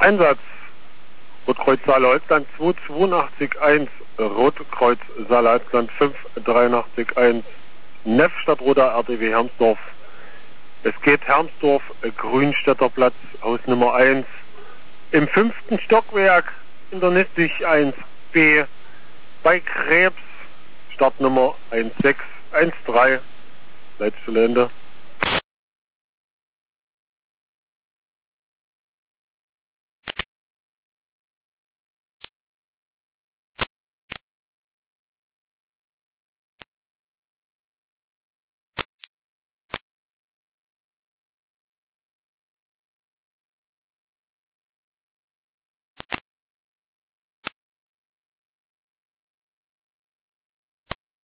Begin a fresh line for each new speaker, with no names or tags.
Einsatz. Rotkreuz Saale-Holzland 282-1, Rotkreuz Saale-Holzland 583-1, Neff Stadtroder RDW Hermsdorf. Es geht Hermsdorf, Grünstädter Platz, Haus Nummer 1. Im 5. Stockwerk in der Nissig 1b bei Krebs, Startnummer 1613, Leitstelle Ende.